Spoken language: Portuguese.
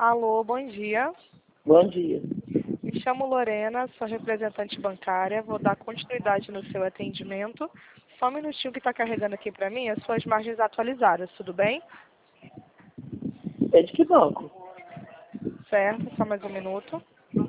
Alô, bom dia. Bom dia. Me chamo Lorena, sou representante bancária. Vou dar continuidade no seu atendimento. Só um minutinho que está carregando aqui para mim as suas margens atualizadas, tudo bem? É de que banco? Certo, só mais um minuto.